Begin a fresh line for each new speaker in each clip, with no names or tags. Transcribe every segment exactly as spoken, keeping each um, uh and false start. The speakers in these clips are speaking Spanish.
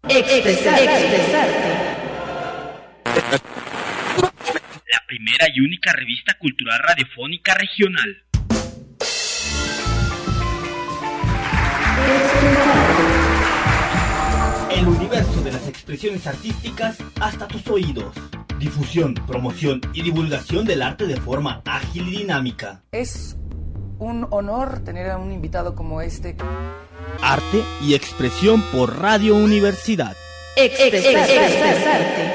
Expresarte. Expresarte.
La primera y única revista cultural radiofónica regional.
El universo de las expresiones artísticas hasta tus oídos. Difusión, promoción y divulgación del arte de forma ágil y dinámica.
Es un honor tener a un invitado como este.
Arte y expresión por Radio Universidad.
Expresarte. Expresarte.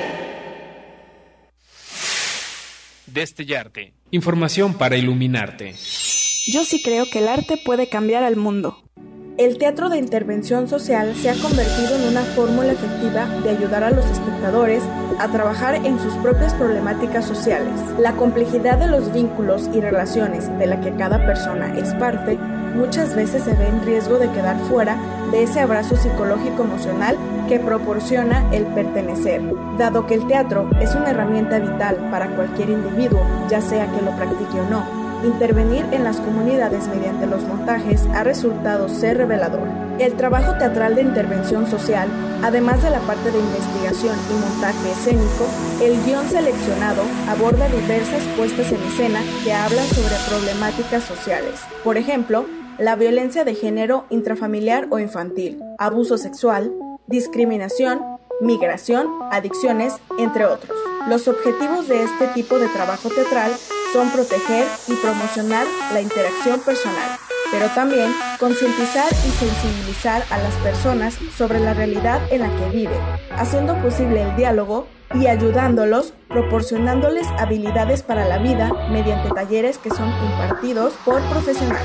Destellarte. Información para iluminarte.
Yo sí creo que el arte puede cambiar al mundo.
El teatro de intervención social se ha convertido en una fórmula efectiva de ayudar a los espectadores a trabajar en sus propias problemáticas sociales. La complejidad de los vínculos y relaciones de la que cada persona es parte muchas veces se ve en riesgo de quedar fuera de ese abrazo psicológico-emocional que proporciona el pertenecer. Dado que el teatro es una herramienta vital para cualquier individuo, ya sea que lo practique o no, intervenir en las comunidades mediante los montajes ha resultado ser revelador. El trabajo teatral de intervención social, además de la parte de investigación y montaje escénico, el guión seleccionado aborda diversas puestas en escena que hablan sobre problemáticas sociales. Por ejemplo, la violencia de género intrafamiliar o infantil, abuso sexual, discriminación, migración, adicciones, entre otros. Los objetivos de este tipo de trabajo teatral son proteger y promocionar la interacción personal, pero también concientizar y sensibilizar a las personas sobre la realidad en la que viven, haciendo posible el diálogo y ayudándolos, proporcionándoles habilidades para la vida mediante talleres que son impartidos por profesionales.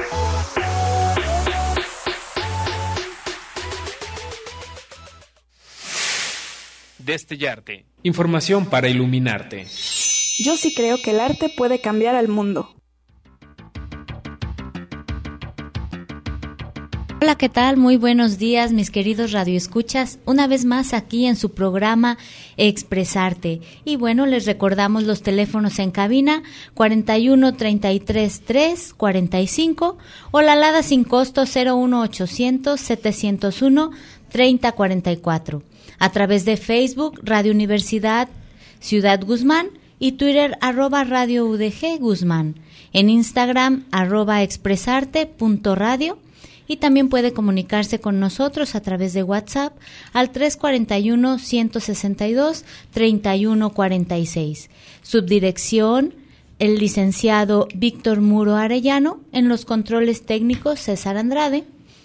Destellarte. Información para iluminarte.
Yo sí creo que el arte puede cambiar al mundo.
Hola, ¿qué tal? Muy buenos días, mis queridos radioescuchas. Una vez más aquí en su programa Expresarte. Y bueno, les recordamos los teléfonos en cabina cuarenta y uno, treinta y tres, tres, cuarenta y cinco o la alada sin costo cero uno ochocientos, setecientos uno, treinta cuarenta y cuatro. A través de Facebook, Radio Universidad Ciudad Guzmán y Twitter, arroba Radio U D G Guzmán. En Instagram, arroba expresarte punto radio. Y también puede comunicarse con nosotros a través de WhatsApp al tres cuatro uno, uno seis dos, tres uno cuatro seis. Subdirección, el licenciado Víctor Muro Arellano. En los controles técnicos, César Andrade.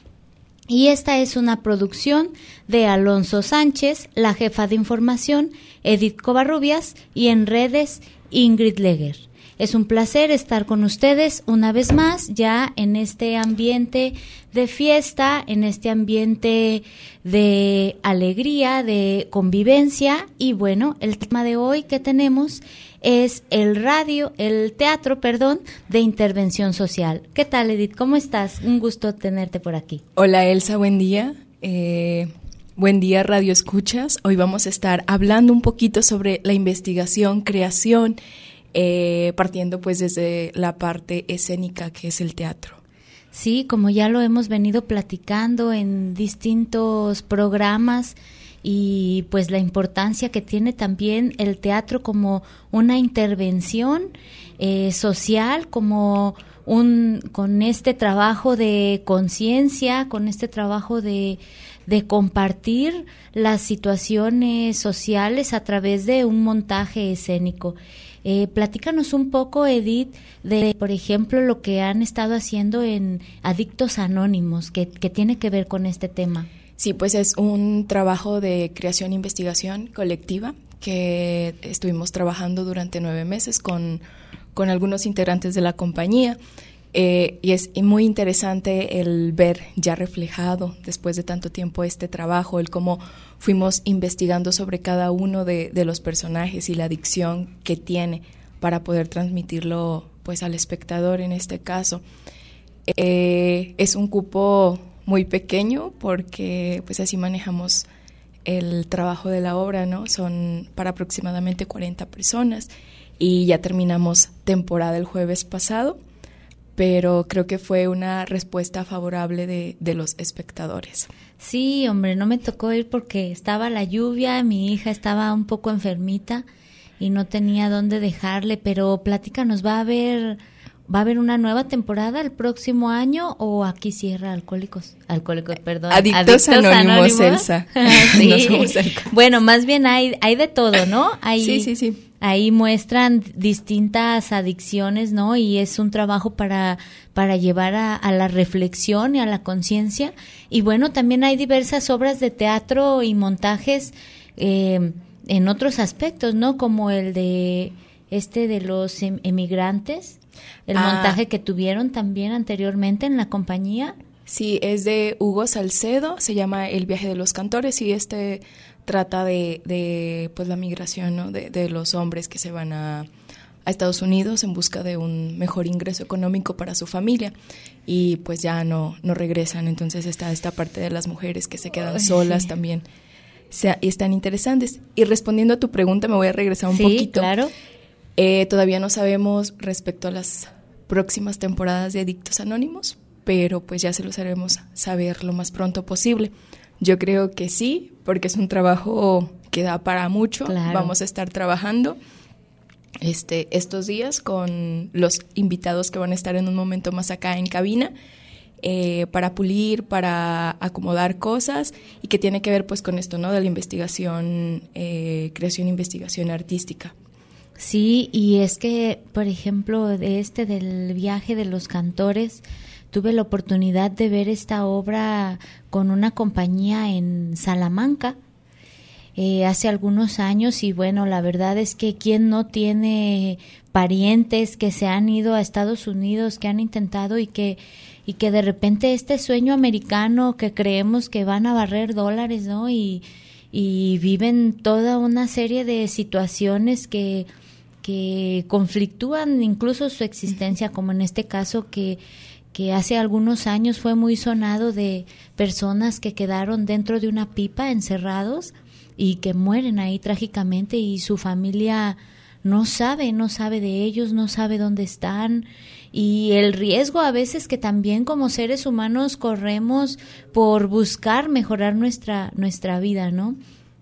Y esta es una producción de Alonso Sánchez, la jefa de información, Edith Covarrubias, y en redes, Ingrid Leger. Es un placer estar con ustedes una vez más, ya en este ambiente de fiesta, en este ambiente de alegría, de convivencia. Y bueno, el tema de hoy que tenemos es el radio, el teatro, perdón, de intervención social. ¿Qué tal, Edith? ¿Cómo estás? Un gusto tenerte por aquí.
Hola, Elsa, buen día. Eh, buen día, Radio Escuchas. Hoy vamos a estar hablando un poquito sobre la investigación, creación, eh, partiendo pues desde la parte escénica que es el teatro.
Sí, como ya lo hemos venido platicando en distintos programas, y pues la importancia que tiene también el teatro como una intervención eh, social, como un con este trabajo de conciencia, con este trabajo de de compartir las situaciones sociales a través de un montaje escénico. Eh, platícanos un poco, Edith, de, por ejemplo, lo que han estado haciendo en Adictos Anónimos, que, que tiene que ver con este tema.
Sí, pues es un trabajo de creación e investigación colectiva que estuvimos trabajando durante nueve meses con, con algunos integrantes de la compañía. Eh, y es muy interesante el ver ya reflejado después de tanto tiempo este trabajo, el cómo fuimos investigando sobre cada uno de, de los personajes y la adicción que tiene para poder transmitirlo pues al espectador en este caso. Eh, es un cupo muy pequeño porque pues así manejamos el trabajo de la obra, ¿no? Son para aproximadamente cuarenta personas y ya terminamos temporada el jueves pasado. pero creo que fue una respuesta favorable de, de los espectadores.
Sí, hombre, no me tocó ir porque estaba la lluvia, mi hija estaba un poco enfermita y no tenía dónde dejarle, pero platícanos, ¿va a haber va a haber una nueva temporada el próximo año o aquí cierra Alcohólicos? Alcohólicos, perdón.
Adictos, Adictos Anónimos, Elsa.
Sí. No somos bueno, más bien hay hay de todo, ¿no? Hay,
sí, sí, sí.
Ahí muestran distintas adicciones, ¿no? Y es un trabajo para para llevar a, a la reflexión y a la conciencia. Y bueno, también hay diversas obras de teatro y montajes eh, en otros aspectos, ¿no? Como el de este de los em- emigrantes, el ah. montaje que tuvieron también anteriormente en la compañía.
Sí, es de Hugo Salcedo, se llama El viaje de los cantores y este trata de, de pues la migración, ¿no? de, de los hombres que se van a, a Estados Unidos en busca de un mejor ingreso económico para su familia y pues ya no, no regresan. Entonces está esta parte de las mujeres que se quedan solas también. O sea, y están interesantes. Y respondiendo a tu pregunta, me voy a regresar un
sí,
poquito.
Claro.
Eh, todavía no sabemos respecto a las próximas temporadas de Adictos Anónimos, pero pues ya se los haremos saber lo más pronto posible. Yo creo que sí, porque es un trabajo que da para mucho.
Claro.
Vamos a estar trabajando este, estos días con los invitados que van a estar en un momento más acá en cabina eh, para pulir, para acomodar cosas y que tiene que ver pues con esto, ¿no? De la investigación, eh, creación e investigación artística.
Sí, y es que, por ejemplo, de este del viaje de los cantores, tuve la oportunidad de ver esta obra con una compañía en Salamanca eh, hace algunos años y bueno, la verdad es que quién no tiene parientes que se han ido a Estados Unidos, que han intentado y que y que de repente este sueño americano que creemos que van a barrer dólares, ¿no? Y, y viven toda una serie de situaciones que que conflictúan incluso su existencia, como en este caso que que hace algunos años fue muy sonado de personas que quedaron dentro de una pipa encerrados y que mueren ahí trágicamente y su familia no sabe, no sabe de ellos, no sabe dónde están y el riesgo a veces que también como seres humanos corremos por buscar mejorar nuestra nuestra vida, ¿no?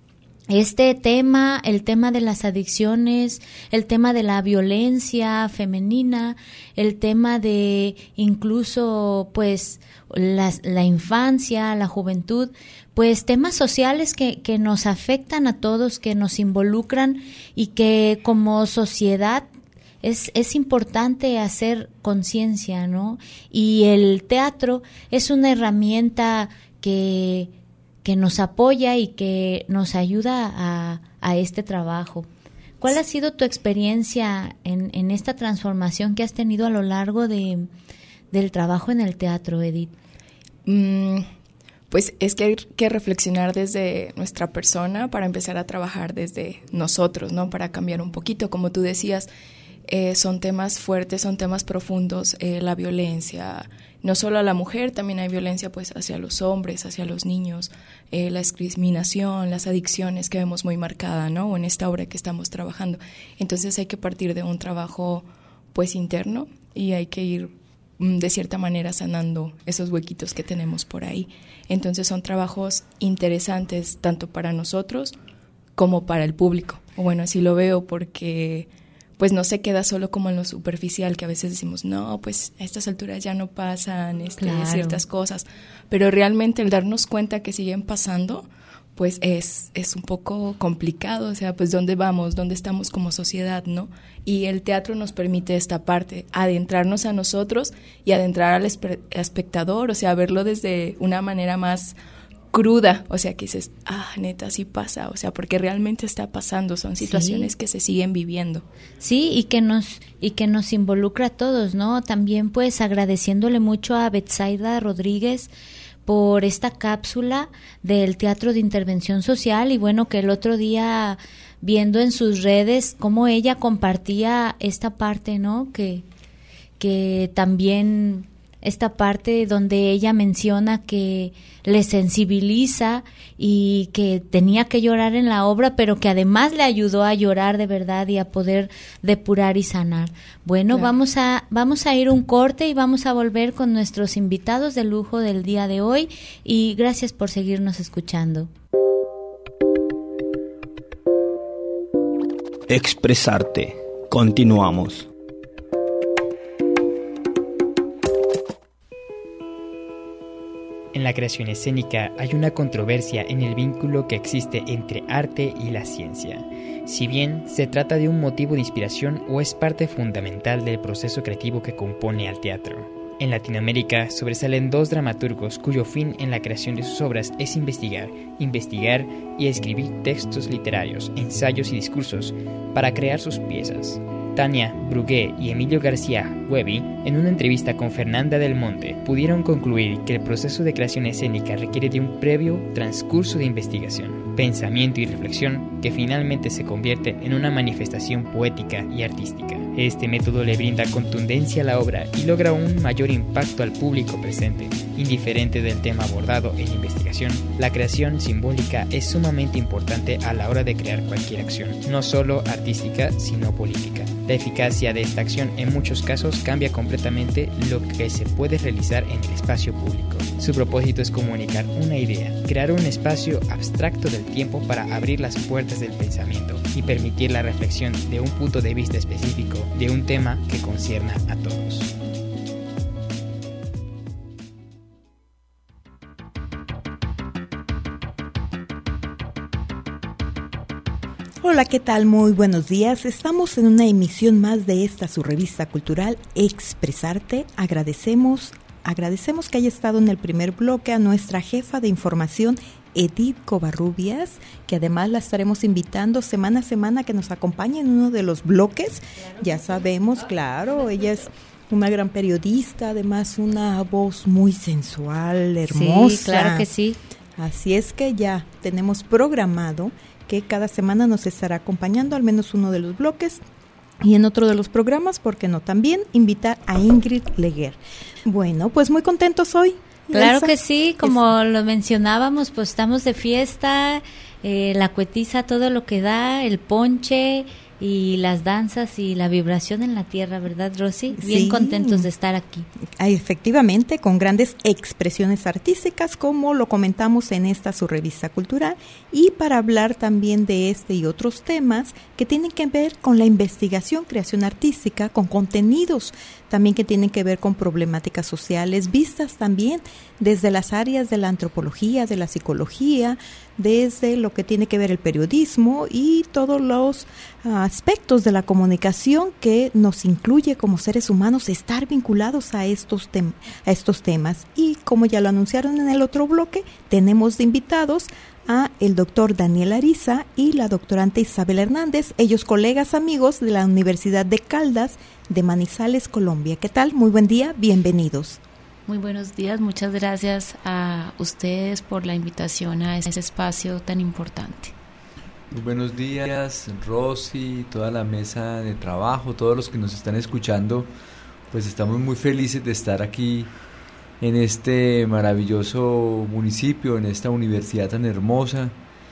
Este tema, el tema de las adicciones, el tema de la violencia femenina, el tema de incluso pues las, la infancia, la juventud, pues temas sociales que, que nos afectan a todos, que nos involucran y que como sociedad es, es importante hacer conciencia, ¿no? Y el teatro es una herramienta que que nos apoya y que nos ayuda a, a este trabajo. ¿Cuál ha sido tu experiencia en, en esta transformación que has tenido a lo largo de, del trabajo en el teatro, Edith?
Mm, pues es que hay que reflexionar desde nuestra persona para empezar a trabajar desde nosotros, ¿no? Para cambiar un poquito, como tú decías, eh, son temas fuertes, son temas profundos, eh, la violencia, no solo a la mujer, también hay violencia pues hacia los hombres, hacia los niños, eh, la discriminación, las adicciones que vemos muy marcada, ¿no? O en esta obra que estamos trabajando. Entonces hay que partir de un trabajo pues interno y hay que ir mm, de cierta manera sanando esos huequitos que tenemos por ahí. Entonces son trabajos interesantes tanto para nosotros como para el público. O bueno, así lo veo porque pues no se queda solo como en lo superficial, que a veces decimos, no, pues a estas alturas ya no pasan este,
claro.
ciertas cosas, pero realmente el darnos cuenta que siguen pasando, pues es, es un poco complicado, o sea, pues dónde vamos, dónde estamos como sociedad, ¿no? Y el teatro nos permite esta parte, adentrarnos a nosotros y adentrar al espe- espectador, o sea, verlo desde una manera más cruda, o sea, que dices, ah, neta, sí pasa, o sea, porque realmente está pasando, son situaciones sí. que se siguen viviendo.
Sí, y que nos y que nos involucra a todos, ¿no? También pues agradeciéndole mucho a Betsaida Rodríguez por esta cápsula del Teatro de Intervención Social y bueno, que el otro día viendo en sus redes cómo ella compartía esta parte, ¿no? Que que también esta parte donde ella menciona que le sensibiliza y que tenía que llorar en la obra, pero que además le ayudó a llorar de verdad y a poder depurar y sanar. Bueno, claro. vamos a vamos a ir un corte y vamos a volver con nuestros invitados de lujo del día de hoy, y gracias por seguirnos escuchando.
Expresarte. Continuamos.
En la creación escénica hay una controversia en el vínculo que existe entre arte y la ciencia. Si bien se trata de un motivo de inspiración o es parte fundamental del proceso creativo que compone al teatro. En Latinoamérica sobresalen dos dramaturgos cuyo fin en la creación de sus obras es investigar, investigar y escribir textos literarios, ensayos y discursos para crear sus piezas. Tania Brugué y Emilio García Huevi, en una entrevista con Fernanda del Monte, pudieron concluir que el proceso de creación escénica requiere de un previo transcurso de investigación, pensamiento y reflexión que finalmente se convierte en una manifestación poética y artística. Este método le brinda contundencia a la obra y logra un mayor impacto al público presente. Indiferente del tema abordado en la investigación, la creación simbólica es sumamente importante a la hora de crear cualquier acción, no solo artística, sino política. La eficacia de esta acción en muchos casos cambia completamente lo que se puede realizar en el espacio público. Su propósito es comunicar una idea, crear un espacio abstracto del tiempo para abrir las puertas del pensamiento y permitir la reflexión de un punto de vista específico de un tema que concierna a todos.
Hola, ¿qué tal? Muy buenos días. Estamos en una emisión más de esta su revista cultural Expresarte. Agradecemos, agradecemos que haya estado en el primer bloque a nuestra jefa de información, Edith Covarrubias, que además la estaremos invitando semana a semana que nos acompañe en uno de los bloques. Claro, ya sabemos, claro, ella es una gran periodista, además una voz muy sensual, hermosa.
Sí, claro que sí.
Así es que ya tenemos programado que cada semana nos estará acompañando al menos uno de los bloques, y en otro de los programas, ¿por qué no? También invitar a Ingrid Leguer. Bueno, pues muy contentos hoy.
Claro
Elsa.
que sí, como es... lo mencionábamos, pues estamos de fiesta, eh, la cuetiza, todo lo que da, el ponche y las danzas y la vibración en la tierra, ¿verdad, Rosy? Bien sí. Contentos de estar aquí.
Ay, efectivamente, con grandes expresiones artísticas, como lo comentamos en esta su revista cultural, y para hablar también de este y otros temas que tienen que ver con la investigación, creación artística, con contenidos también que tienen que ver con problemáticas sociales, vistas también desde las áreas de la antropología, de la psicología, desde lo que tiene que ver el periodismo y todos los uh, aspectos de la comunicación que nos incluye como seres humanos estar vinculados a estos, tem- a estos temas. Y como ya lo anunciaron en el otro bloque, tenemos de invitados a el doctor Daniel Ariza y la doctorante Isabel Hernández, ellos colegas amigos de la Universidad de Caldas de Manizales, Colombia. ¿Qué tal? Muy buen día, bienvenidos.
Muy buenos días, muchas gracias a ustedes por la invitación a este espacio tan importante.
Muy buenos días, Rosy, toda la mesa de trabajo, todos los que nos están escuchando, pues estamos muy felices de estar aquí en este maravilloso municipio, en esta universidad tan hermosa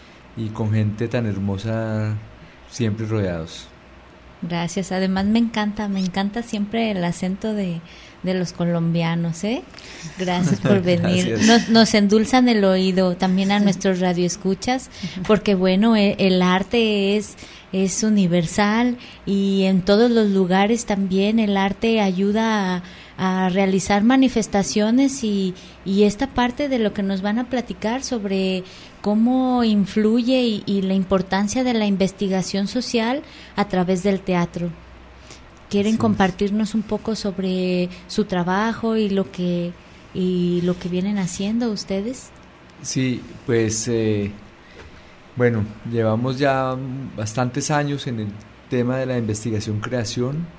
y con gente tan hermosa siempre rodeados.
Gracias, además me encanta, me encanta siempre el acento de, de los colombianos, ¿eh? Gracias por venir. Nos, nos endulzan el oído también a nuestros radioescuchas, porque bueno, el, el arte es, es universal y en todos los lugares también el arte ayuda a a realizar manifestaciones y, y esta parte de lo que nos van a platicar sobre cómo influye y, y la importancia de la investigación social a través del teatro. ¿Quieren sí. compartirnos un poco sobre su trabajo y lo que y lo que vienen haciendo ustedes?
Sí, pues eh, bueno, llevamos ya bastantes años en el tema de la investigación-creación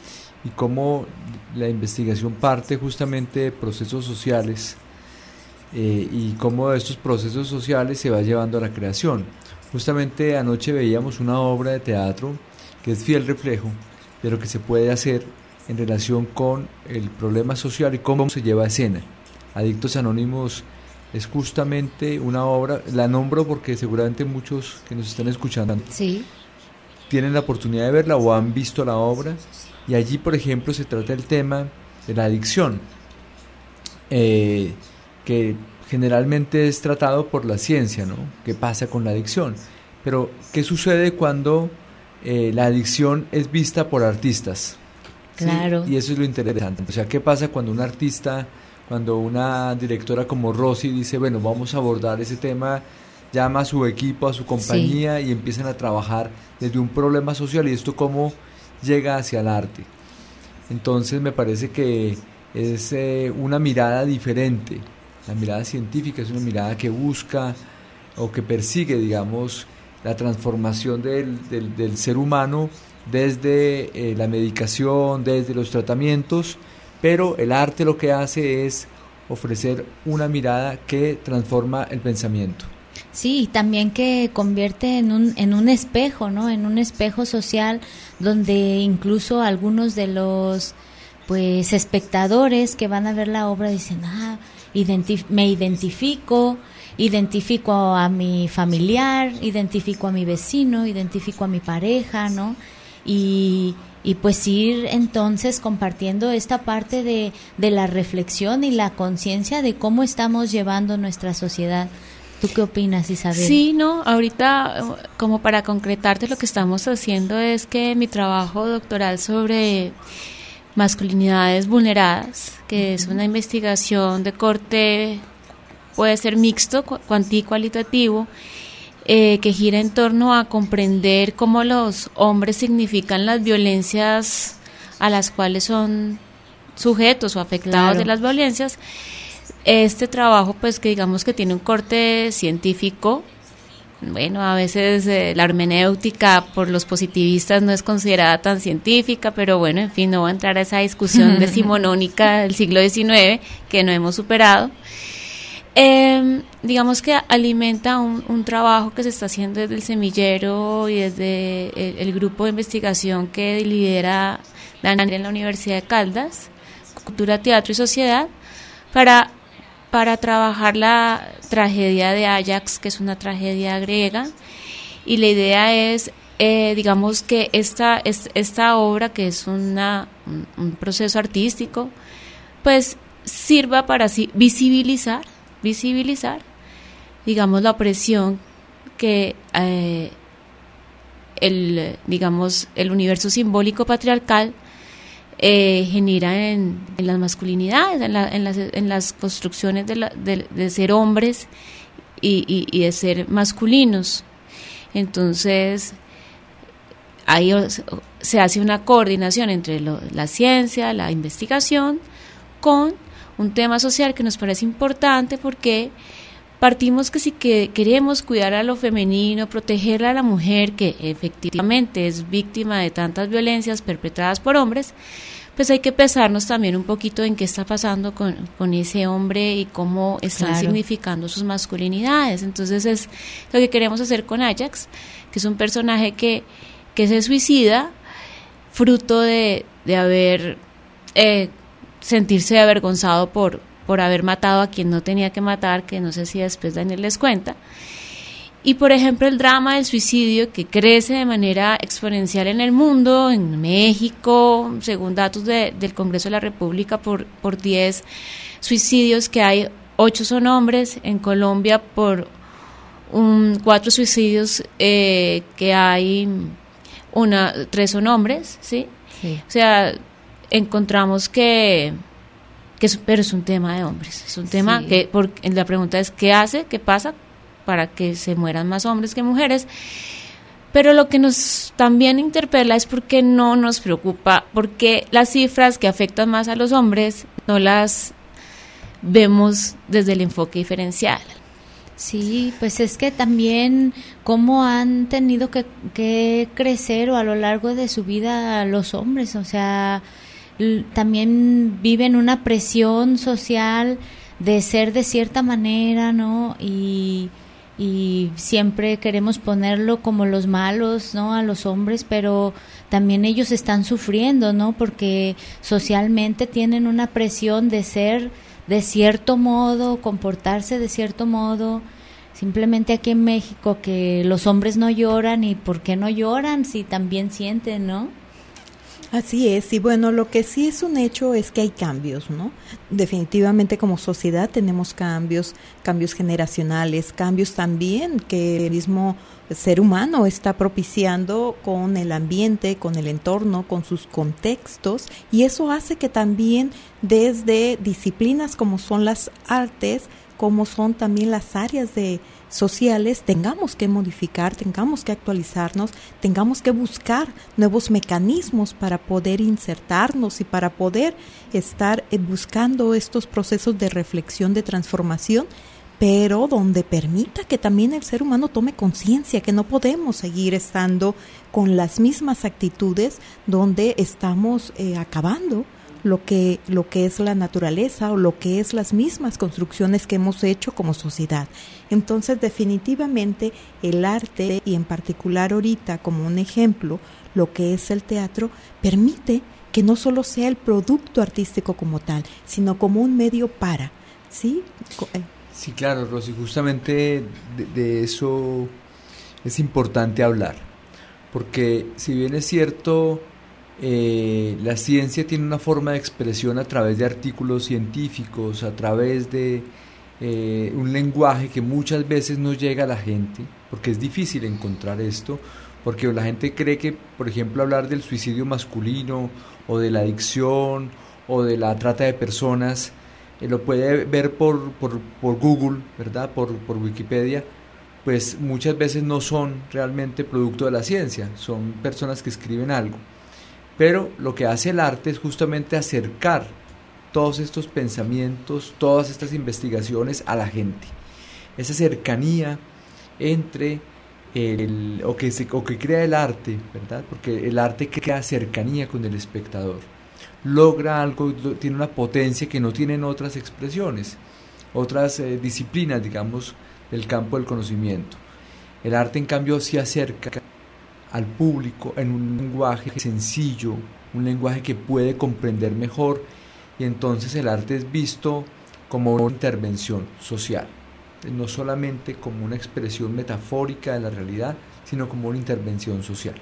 y cómo la investigación parte justamente de procesos sociales eh, y cómo de estos procesos sociales se va llevando a la creación. Justamente anoche veíamos una obra de teatro que es fiel reflejo de lo que se puede hacer en relación con el problema social y cómo se lleva a escena. Adictos Anónimos es justamente una obra, la nombro porque seguramente muchos que nos están escuchando
sí.
tienen la oportunidad de verla o han visto la obra, y allí, por ejemplo, se trata el tema de la adicción, eh, que generalmente es tratado por la ciencia, ¿no? ¿Qué pasa con la adicción? Pero, ¿qué sucede cuando eh, la adicción es vista por artistas?
Claro.
¿Sí? Y eso es lo interesante. O sea, ¿qué pasa cuando un artista, cuando una directora como Rosy dice, bueno, vamos a abordar ese tema, llama a su equipo, a su compañía, sí, y empiezan a trabajar desde un problema social, y esto cómo llega hacia el arte? Entonces me parece que es eh, una mirada diferente. La mirada científica es una mirada que busca o que persigue, digamos, la transformación del, del, del ser humano desde eh, la medicación, desde los tratamientos, pero el arte lo que hace es ofrecer una mirada que transforma el pensamiento.
Sí, y también que convierte en un en un espejo, ¿no? En un espejo social donde incluso algunos de los pues espectadores que van a ver la obra dicen, ah, identif- me identifico, identifico a mi familiar, identifico a mi vecino, identifico a mi pareja, ¿no? Y, y pues ir entonces compartiendo esta parte de, de la reflexión y la conciencia de cómo estamos llevando nuestra sociedad. ¿Tú qué opinas, Isabel?
Sí, no, ahorita como para concretarte lo que estamos haciendo es que mi trabajo doctoral sobre masculinidades vulneradas, que uh-huh. es una investigación de corte, puede ser mixto, cuanti y cualitativo, eh, que gira en torno a comprender cómo los hombres significan las violencias a las cuales son sujetos o afectados claro. de las violencias. Este trabajo, pues, que digamos que tiene un corte científico, bueno, a veces eh, la hermenéutica por los positivistas no es considerada tan científica, pero bueno, en fin, no voy a entrar a esa discusión decimonónica del siglo diecinueve que no hemos superado. Eh, digamos que alimenta un, un trabajo que se está haciendo desde el semillero y desde el, el grupo de investigación que lidera Daniel en la Universidad de Caldas, Cultura, Teatro y Sociedad, para para trabajar la tragedia de Áyax, que es una tragedia griega, y la idea es, eh, digamos que esta, es, esta obra, que es una, un, un proceso artístico, pues sirva para así visibilizar, visibilizar, digamos, la opresión que eh, el, digamos, el universo simbólico patriarcal Eh, genera en, en las masculinidades, en, la, en, las, en las construcciones de, la, de, de ser hombres y, y, y de ser masculinos. Entonces, ahí se hace una coordinación entre lo, la ciencia, la investigación, con un tema social que nos parece importante, porque partimos que si que queremos cuidar a lo femenino, proteger a la mujer que efectivamente es víctima de tantas violencias perpetradas por hombres, pues hay que pesarnos también un poquito en qué está pasando con, con ese hombre y cómo están claro. significando sus masculinidades. Entonces es lo que queremos hacer con Áyax, que es un personaje que, que se suicida fruto de, de haber eh, sentirse avergonzado por por haber matado a quien no tenía que matar, que no sé si después Daniel les cuenta. Y por ejemplo el drama del suicidio, que crece de manera exponencial en el mundo, en México, según datos de, del Congreso de la República, por, por diez suicidios que hay, ocho son hombres. En Colombia, por un, cuatro suicidios eh, que hay, una, tres son hombres, ¿sí? Sí. O sea, encontramos que... Que es, pero es un tema de hombres, es un tema sí. que, por, la pregunta es, ¿qué hace, qué pasa para que se mueran más hombres que mujeres? Pero lo que nos también interpela es por qué no nos preocupa, por qué las cifras que afectan más a los hombres no las vemos desde el enfoque diferencial.
Sí, pues es que también cómo han tenido que, que crecer o a lo largo de su vida los hombres, o sea... también viven una presión social de ser de cierta manera, ¿no? Y, y siempre queremos ponerlo como los malos, ¿no? A los hombres, pero también ellos están sufriendo, ¿no? Porque socialmente tienen una presión de ser de cierto modo, comportarse de cierto modo. Simplemente aquí en México que los hombres no lloran, y ¿por qué no lloran si también sienten, no?
Así es, y bueno, lo que sí es un hecho es que hay cambios, ¿no? Definitivamente como sociedad tenemos cambios, cambios generacionales, cambios también que el mismo ser humano está propiciando con el ambiente, con el entorno, con sus contextos, y eso hace que también desde disciplinas como son las artes, como son también las áreas de sociales, tengamos que modificar, tengamos que actualizarnos, tengamos que buscar nuevos mecanismos para poder insertarnos y para poder estar buscando estos procesos de reflexión, de transformación, pero donde permita que también el ser humano tome conciencia que no podemos seguir estando con las mismas actitudes donde estamos eh, acabando lo que lo que es la naturaleza o lo que es las mismas construcciones que hemos hecho como sociedad. Entonces, definitivamente el arte, y en particular ahorita como un ejemplo, lo que es el teatro, permite que no solo sea el producto artístico como tal, sino como un medio para, ¿sí?
Sí, claro, Rosy, justamente de, de eso es importante hablar, porque si bien es cierto, Eh, la ciencia tiene una forma de expresión a través de artículos científicos, a través de eh, un lenguaje que muchas veces no llega a la gente, porque es difícil encontrar esto, porque la gente cree que, por ejemplo, hablar del suicidio masculino o de la adicción o de la trata de personas, eh, lo puede ver por, por, por Google, ¿verdad? Por, por Wikipedia, pues muchas veces no son realmente producto de la ciencia, son personas que escriben algo. Pero lo que hace el arte es justamente acercar todos estos pensamientos, todas estas investigaciones a la gente. Esa cercanía entre el, o que se, o que crea el arte, ¿verdad? Porque el arte crea cercanía con el espectador. Logra algo, tiene una potencia que no tienen otras expresiones, otras eh, disciplinas, digamos, del campo del conocimiento. El arte, en cambio, se acerca al público en un lenguaje sencillo, un lenguaje que puede comprender mejor, y entonces el arte es visto como una intervención social, no solamente como una expresión metafórica de la realidad, sino como una intervención social.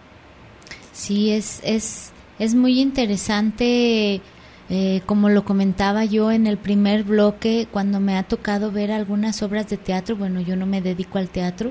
Sí, es, es, es muy interesante, eh, como lo comentaba yo en el primer bloque, cuando me ha tocado ver algunas obras de teatro. Bueno, yo no me dedico al teatro,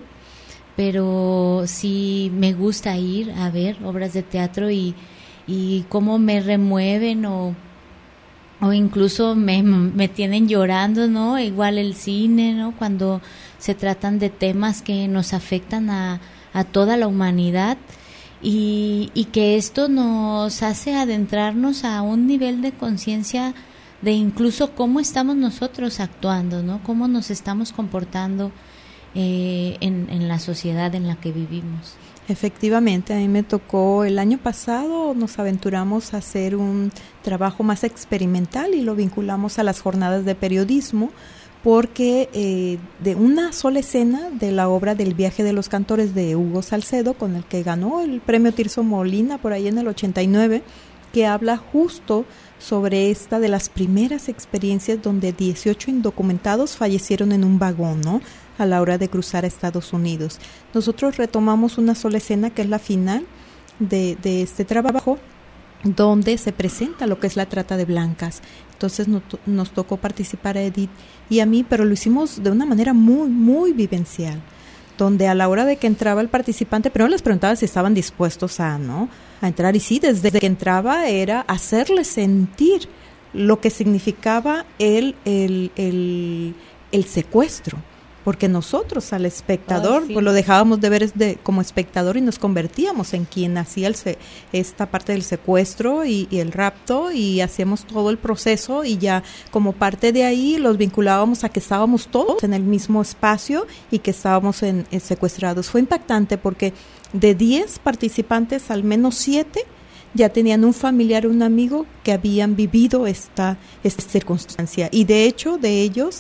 pero sí me gusta ir a ver obras de teatro y, y cómo me remueven o, o incluso me, me tienen llorando, ¿no? Igual el cine, ¿no? Cuando se tratan de temas que nos afectan a, a toda la humanidad, y, y que esto nos hace adentrarnos a un nivel de conciencia de incluso cómo estamos nosotros actuando, ¿no? Cómo nos estamos comportando Eh, en, en la sociedad en la que vivimos.
Efectivamente, a mí me tocó el año pasado, nos aventuramos a hacer un trabajo más experimental y lo vinculamos a las jornadas de periodismo, porque eh, de una sola escena de la obra del Viaje de los Cantores de Hugo Salcedo, con el que ganó el premio Tirso Molina por ahí en el ochenta y nueve, que habla justo sobre esta de las primeras experiencias donde dieciocho indocumentados fallecieron en un vagón, ¿no?, a la hora de cruzar a Estados Unidos. Nosotros retomamos una sola escena que es la final de, de este trabajo, donde se presenta lo que es la trata de blancas. Entonces nos, nos tocó participar a Edith y a mí, pero lo hicimos de una manera muy, muy vivencial, donde a la hora de que entraba el participante, primero les preguntaba si estaban dispuestos a, ¿no?, a entrar, y sí, desde que entraba era hacerles sentir lo que significaba el, el, el, el secuestro, porque nosotros al espectador, oh, sí, pues lo dejábamos de ver de, como espectador, y nos convertíamos en quien hacía el se, esta parte del secuestro y, y el rapto, y hacíamos todo el proceso, y ya como parte de ahí los vinculábamos a que estábamos todos en el mismo espacio y que estábamos en, en secuestrados. Fue impactante porque de diez participantes, al menos siete ya tenían un familiar o un amigo que habían vivido esta, esta circunstancia, y de hecho de ellos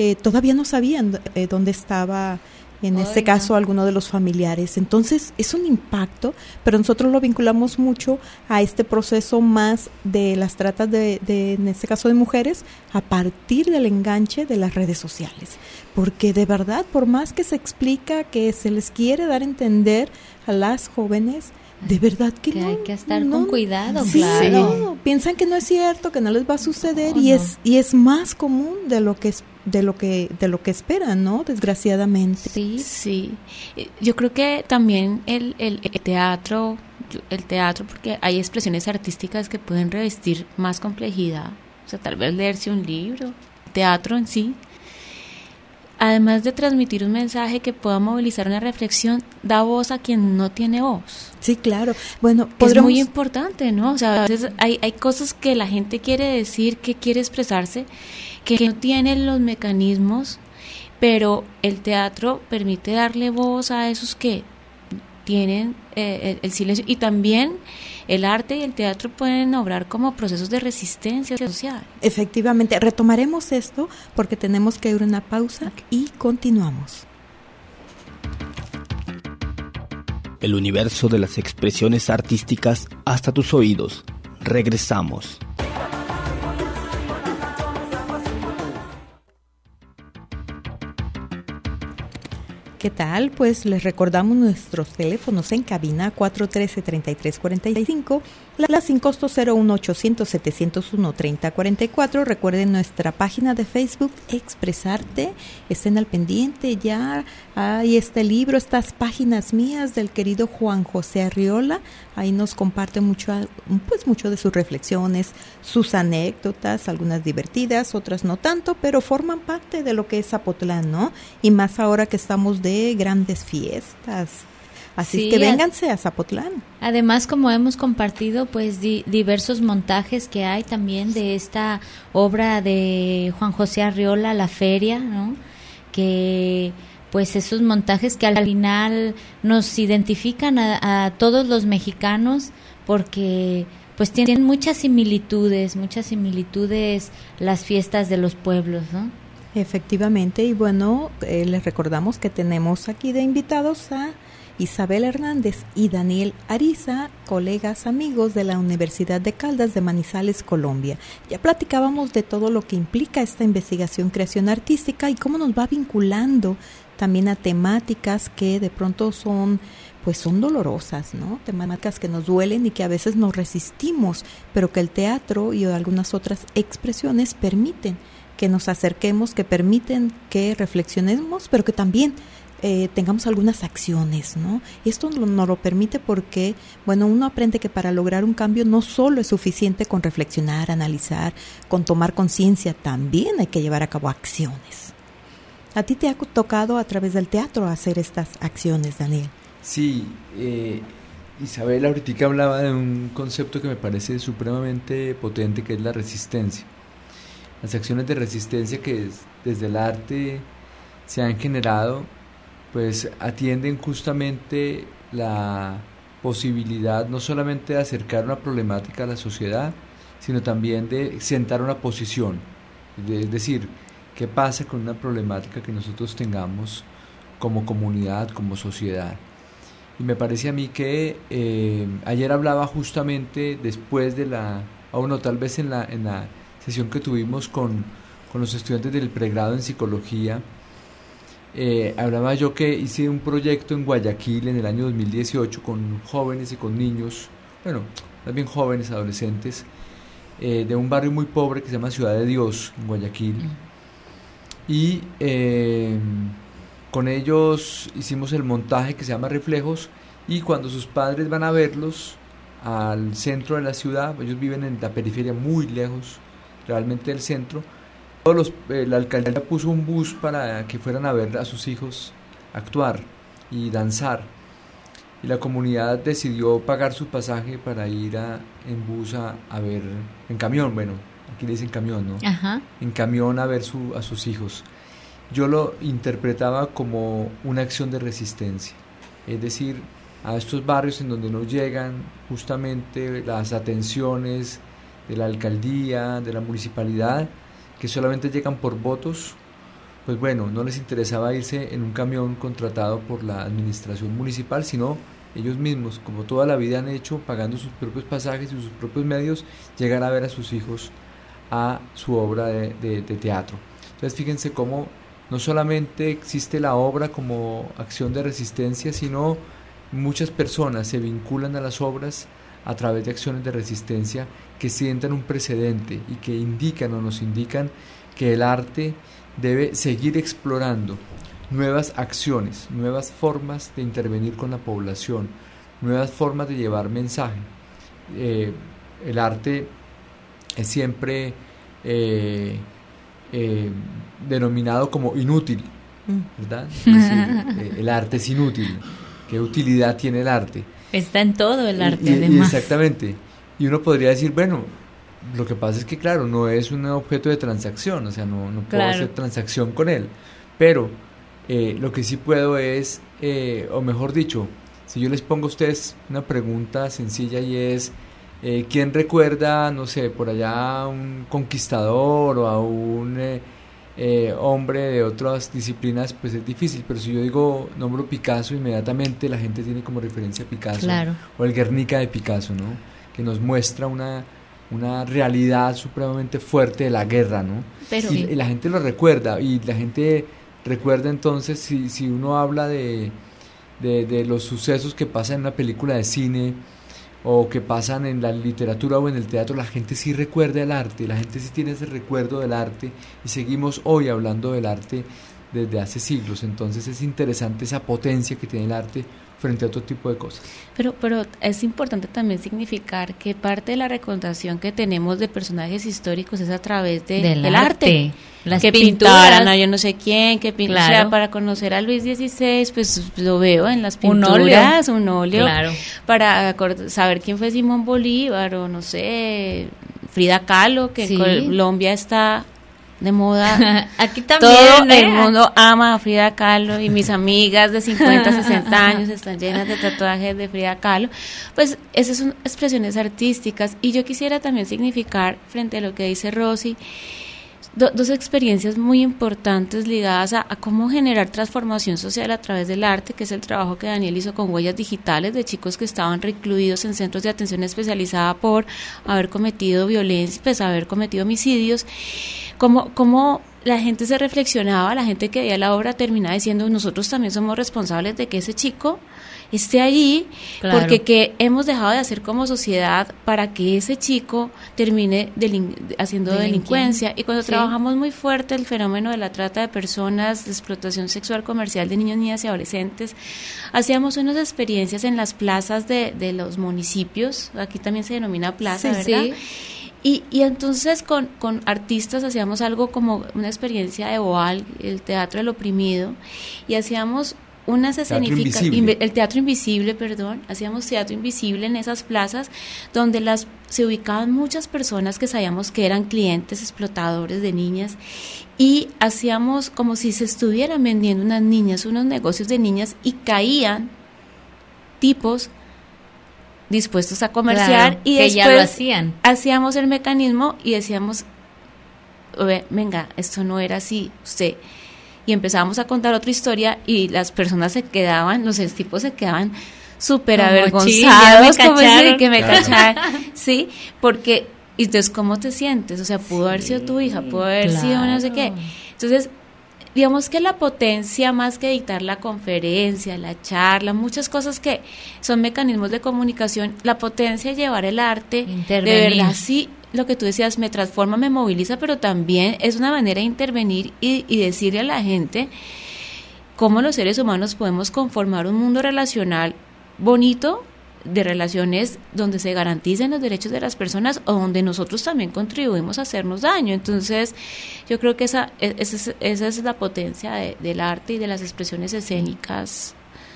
eh, todavía no sabían eh, dónde estaba, en
Ay,
este caso,
no.
alguno de los familiares. Entonces, es un impacto, pero nosotros lo vinculamos mucho a este proceso más de las tratas de, de, en este caso de mujeres, a partir del enganche de las redes sociales. Porque de verdad, por más que se explica, que se les quiere dar a entender a las jóvenes, de verdad que,
que
no,
hay que estar
no,
con cuidado,
sí,
claro.
no, piensan que no es cierto, que no les va a suceder,
No,
y
no.
es y es más común de lo que es de lo que de lo que esperan, ¿no? Desgraciadamente.
Sí, sí. Yo creo que también el, el, el teatro, el teatro, porque hay expresiones artísticas que pueden revestir más complejidad. O sea, tal vez leerse un libro, teatro en sí. Además de transmitir un mensaje que pueda movilizar una reflexión, da voz a quien no tiene voz.
Sí, claro. Bueno,
es
podremos...
muy importante, ¿no? O sea, a veces hay, hay cosas que la gente quiere decir, que quiere expresarse, que no tienen los mecanismos, pero el teatro permite darle voz a esos que tienen eh, el, el silencio. Y también el arte y el teatro pueden obrar como procesos de resistencia social.
Efectivamente, retomaremos esto porque tenemos que ir a una pausa y continuamos.
El universo de las expresiones artísticas hasta tus oídos. Regresamos.
¿Qué tal? Pues les recordamos nuestros teléfonos en cabina cuatro uno tres, tres tres cuatro cinco, la sin costo cero uno ochocientos, setecientos uno, treinta cuarenta y cuatro. Recuerden nuestra página de Facebook, Expresarte. Estén al pendiente, ya ahí está el libro, estas páginas mías del querido Juan José Arriola. Ahí nos comparte mucho, pues mucho de sus reflexiones, sus anécdotas, algunas divertidas, otras no tanto, pero forman parte de lo que es Zapotlán, ¿no? Y más ahora que estamos de grandes fiestas. Así
Sí,
que vénganse a Zapotlán.
Además, como hemos compartido, pues di- diversos montajes que hay también de esta obra de Juan José Arriola, La Feria, ¿no? Que pues esos montajes que al final nos identifican a, a todos los mexicanos, porque pues tienen muchas similitudes, muchas similitudes las fiestas de los pueblos, ¿no?
Efectivamente, y bueno, eh, les recordamos que tenemos aquí de invitados a Isabel Hernández y Daniel Ariza, colegas amigos de la Universidad de Caldas de Manizales, Colombia. Ya platicábamos de todo lo que implica esta investigación creación artística y cómo nos va vinculando también a temáticas que de pronto son pues son dolorosas, ¿no? Temáticas que nos duelen y que a veces nos resistimos, pero que el teatro y algunas otras expresiones permiten que nos acerquemos, que permiten que reflexionemos, pero que también eh, tengamos algunas acciones, ¿no? Esto nos no lo permite porque, bueno, uno aprende que para lograr un cambio no solo es suficiente con reflexionar, analizar, con tomar conciencia, también hay que llevar a cabo acciones. ¿A ti te ha tocado a través del teatro hacer estas acciones, Daniel?
Sí, eh, Isabel ahorita hablaba de un concepto que me parece supremamente potente, que es la resistencia. Las acciones de resistencia que es, desde el arte se han generado, pues atienden justamente la posibilidad no solamente de acercar una problemática a la sociedad, sino también de sentar una posición, de, es decir, qué pasa con una problemática que nosotros tengamos como comunidad, como sociedad. Y me parece a mí que eh, ayer hablaba justamente después de la, o no, tal vez en la, en la sesión que tuvimos con, con los estudiantes del pregrado en psicología, eh, hablaba yo que hice un proyecto en Guayaquil en el año dos mil dieciocho con jóvenes y con niños, bueno, más bien jóvenes, adolescentes, eh, de un barrio muy pobre que se llama Ciudad de Dios, en Guayaquil. Y eh, con ellos hicimos el montaje que se llama Reflejos, y cuando sus padres van a verlos al centro de la ciudad, ellos viven en la periferia muy lejos realmente del centro, todos los, eh, la alcaldía puso un bus para que fueran a ver a sus hijos actuar y danzar, y la comunidad decidió pagar su pasaje para ir a, en bus a, a ver, en camión, bueno, aquí le dicen camión, ¿no?
Ajá.
En camión a ver su, a sus hijos. Yo lo interpretaba como una acción de resistencia, es decir, a estos barrios en donde no llegan justamente las atenciones de la alcaldía, de la municipalidad, que solamente llegan por votos, pues bueno, no les interesaba irse en un camión contratado por la administración municipal, sino ellos mismos, como toda la vida han hecho, pagando sus propios pasajes y sus propios medios, llegar a ver a sus hijos a su obra de, de, de teatro. Entonces fíjense cómo no solamente existe la obra como acción de resistencia, sino muchas personas se vinculan a las obras a través de acciones de resistencia que sientan un precedente y que indican o nos indican que el arte debe seguir explorando nuevas acciones, nuevas formas de intervenir con la población, nuevas formas de llevar mensaje. Eh, el arte es siempre eh, eh, denominado como inútil, ¿verdad? Es decir, eh, el arte es inútil. ¿Qué utilidad tiene el arte?
Está en todo el arte,
y, y,
además.
Y exactamente. Y uno podría decir, bueno, lo que pasa es que, claro, no es un objeto de transacción, o sea, no, no puedo
Claro.
hacer transacción con él. Pero eh, lo que sí puedo es, eh, o mejor dicho, si yo les pongo a ustedes una pregunta sencilla y es, eh, ¿quién recuerda, no sé, por allá a un conquistador o a un eh, eh, hombre de otras disciplinas? Pues es difícil, pero si yo digo, nombro Picasso, inmediatamente la gente tiene como referencia a Picasso.
Claro.
O el Guernica de Picasso, ¿no? Que nos muestra una, una realidad supremamente fuerte de la guerra, ¿no?
Pero,
y,
sí.
y la gente lo recuerda, y la gente recuerda entonces, si, si uno habla de, de, de los sucesos que pasan en una película de cine, o que pasan en la literatura o en el teatro, la gente sí recuerda el arte, la gente sí tiene ese recuerdo del arte, y seguimos hoy hablando del arte desde hace siglos. Entonces es interesante esa potencia que tiene el arte frente a otro tipo de cosas.
Pero, pero es importante también significar que parte de la recontación que tenemos de personajes históricos es a través de,
Del
del
arte.
arte.
Las
que
pinturas.
pintaran a yo no sé quién, que pin-
Claro.
o sea, para conocer a Luis dieciséis, pues lo veo en las
Un
pinturas,
óleo.
un óleo,
Claro.
para acord- saber quién fue Simón Bolívar, o no sé, Frida Kahlo, que
Sí.
en Colombia está de moda.
Aquí también,
Todo
¿eh?
el mundo ama a Frida Kahlo, y mis amigas de cincuenta, sesenta años están llenas de tatuajes de Frida Kahlo. Pues esas son expresiones artísticas, y yo quisiera también significar, frente a lo que dice Rosy, do- dos experiencias muy importantes ligadas a, a cómo generar transformación social a través del arte, que es el trabajo que Daniel hizo con huellas digitales de chicos que estaban recluidos en centros de atención especializada por haber cometido violencia, pues haber cometido homicidios. Cómo, cómo la gente se reflexionaba, la gente que veía la obra terminaba diciendo, nosotros también somos responsables de que ese chico esté allí,
Claro.
porque ¿qué hemos dejado de hacer como sociedad para que ese chico termine delin- haciendo
Delinquiendo.
delincuencia? Y cuando
Sí.
trabajamos muy fuerte el fenómeno de la trata de personas, de explotación sexual comercial de niños, niñas y adolescentes, hacíamos unas experiencias en las plazas de, de los municipios, aquí también se denomina plaza,
Sí,
¿verdad?
sí.
Y, y entonces con, con artistas hacíamos algo como una experiencia de Boal, el teatro del oprimido, y hacíamos unas
Teatro
escenifica-
invisible.
inve- el teatro invisible, perdón, hacíamos teatro invisible en esas plazas donde las se ubicaban muchas personas que sabíamos que eran clientes explotadores de niñas, y hacíamos como si se estuvieran vendiendo unas niñas, unos negocios de niñas, y caían tipos dispuestos a comerciar,
Claro,
y
que
después
ya lo hacían.
hacíamos el mecanismo y decíamos, "Oye, venga, esto no era así, usted", y empezábamos a contar otra historia, y las personas se quedaban, los tipos se quedaban súper
Como,
avergonzados,
"Sí, ya me
como
cacharon".
decir que me
Claro.
cacharon, sí, porque, y entonces, ¿cómo te sientes? O sea, pudo haber sido tu hija, pudo haber sido no sé qué. Entonces, digamos que la potencia, más que dictar la conferencia, la charla, muchas cosas que son mecanismos de comunicación, la potencia de llevar el arte,
Intervenir.
de verdad, sí, lo que tú decías, me transforma, me moviliza, pero también es una manera de intervenir y, y decirle a la gente cómo los seres humanos podemos conformar un mundo relacional bonito, de relaciones donde se garanticen los derechos de las personas, o donde nosotros también contribuimos a hacernos daño. Entonces, yo creo que esa, esa, es, esa es la potencia de, del arte y de las expresiones escénicas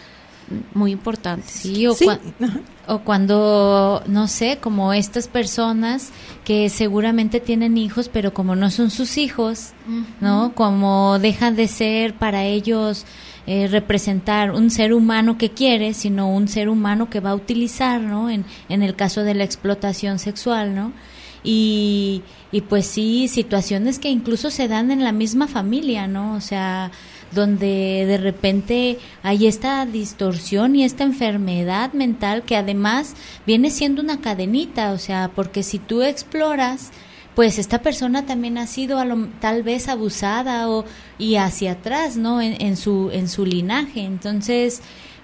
muy importantes.
Sí, o,
Sí.
cua- o cuando, no sé, como estas personas que seguramente tienen hijos, pero como no son sus hijos, ¿no? Como dejan de ser para ellos eh, representar un ser humano que quiere, sino un ser humano que va a utilizar, ¿no? En, en el caso de la explotación sexual, ¿no? Y, y pues sí, situaciones que incluso se dan en la misma familia, ¿no? O sea, donde de repente hay esta distorsión y esta enfermedad mental que además viene siendo una cadenita, o sea, porque si tú exploras, pues esta persona también ha sido a lo, tal vez abusada o y hacia atrás, ¿no? En, en su en su linaje. Entonces,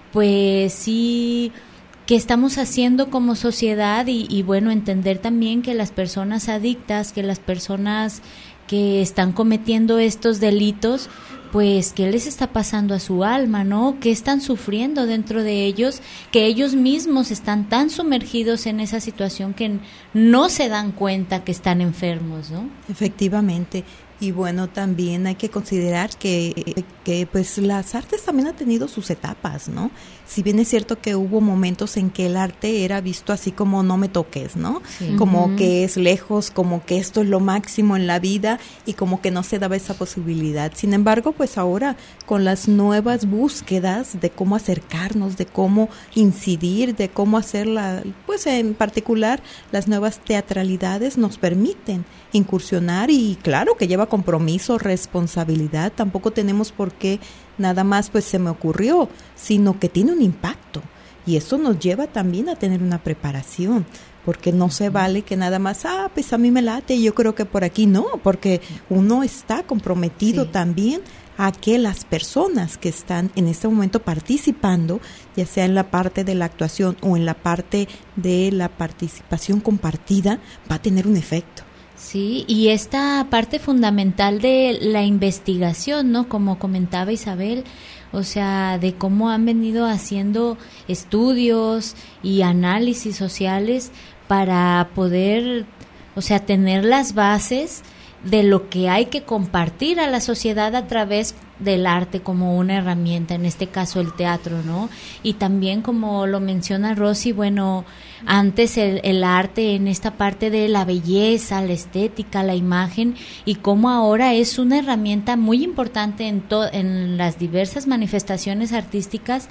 pues sí, que estamos haciendo como sociedad y, y bueno, entender también que las personas adictas, que las personas que están cometiendo estos delitos, pues qué les está pasando a su alma, ¿no? ¿Qué están sufriendo dentro de ellos? Que ellos mismos están tan sumergidos en esa situación que no se dan cuenta que están enfermos, ¿no?
Efectivamente. Y bueno, también hay que considerar que, que pues las artes también han tenido sus etapas, ¿no? Si bien es cierto que hubo momentos en que el arte era visto así como no me toques, ¿no? Sí. Como uh-huh. que es lejos, como que esto es lo máximo en la vida y como que no se daba esa posibilidad. Sin embargo, pues ahora con las nuevas búsquedas de cómo acercarnos, de cómo incidir, de cómo hacerla, pues en particular las nuevas teatralidades nos permiten incursionar y claro que lleva compromiso, responsabilidad, tampoco tenemos por qué nada más pues se me ocurrió, sino que tiene un impacto y eso nos lleva también a tener una preparación, porque no se vale que nada más, ah, pues a mí me late y yo creo que por aquí no, porque uno está comprometido sí. también a que las personas que están en este momento participando, ya sea en la parte de la actuación o en la parte de la participación compartida, va a tener un efecto.
Sí, y esta parte fundamental de la investigación, ¿no? Como comentaba Isabel, o sea, de cómo han venido haciendo estudios y análisis sociales para poder, o sea, tener las bases de lo que hay que compartir a la sociedad a través del arte como una herramienta, en este caso el teatro, ¿no? Y también como lo menciona Rosy, bueno, antes el, el arte en esta parte de la belleza, la estética, la imagen, y cómo ahora es una herramienta muy importante en, to- en las diversas manifestaciones artísticas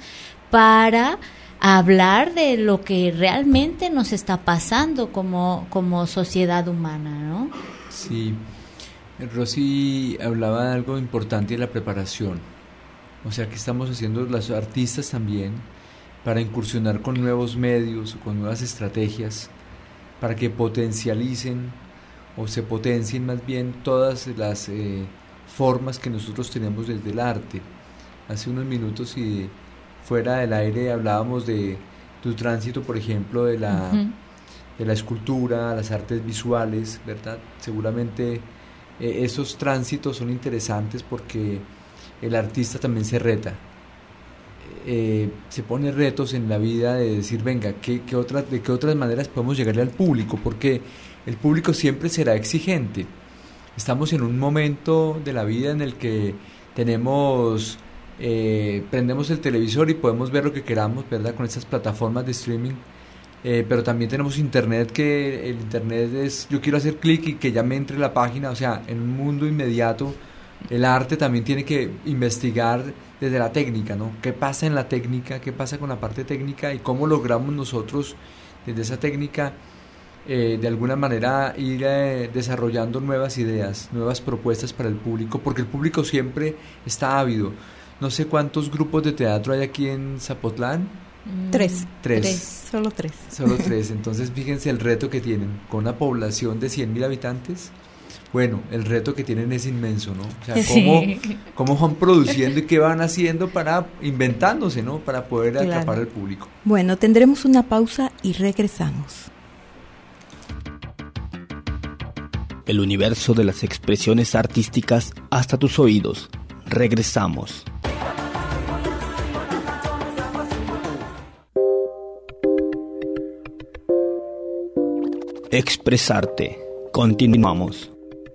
para hablar de lo que realmente nos está pasando como, como sociedad humana, ¿no?
Sí. Rosy hablaba de algo importante de la preparación, o sea, que estamos haciendo los artistas también para incursionar con nuevos medios, con nuevas estrategias, para que potencialicen o se potencien más bien todas las eh, formas que nosotros tenemos desde el arte. Hace unos minutos y fuera del aire hablábamos de tu tránsito, por ejemplo, de la, uh-huh. de la escultura, las artes visuales, ¿verdad? Seguramente Eh, esos tránsitos son interesantes porque el artista también se reta, eh, se pone retos en la vida de decir, venga, ¿qué, qué otra, ¿de qué otras maneras podemos llegarle al público? Porque el público siempre será exigente. Estamos en un momento de la vida en el que tenemos, eh, prendemos el televisor y podemos ver lo que queramos, ¿verdad? Con estas plataformas de streaming. Eh, pero también tenemos internet, que el internet es, yo quiero hacer clic y que ya me entre la página, o sea, en un mundo inmediato. El arte también tiene que investigar desde la técnica, ¿no? ¿Qué pasa en la técnica? ¿Qué pasa con la parte técnica? Y cómo logramos nosotros desde esa técnica eh, de alguna manera ir eh, desarrollando nuevas ideas, nuevas propuestas para el público, porque el público siempre está ávido. No sé cuántos grupos de teatro hay aquí en Zapotlán.
Tres.
Tres.
Tres. Solo tres.
Solo tres. Entonces, fíjense el reto que tienen. Con una población de cien mil habitantes, bueno, el reto que tienen es inmenso, ¿no? O sea, cómo, sí. cómo van produciendo y qué van haciendo para, inventándose, ¿no? Para poder claro. atrapar al público.
Bueno, tendremos una pausa y regresamos.
El universo de las expresiones artísticas hasta tus oídos. Regresamos. Expresarte. Continuamos.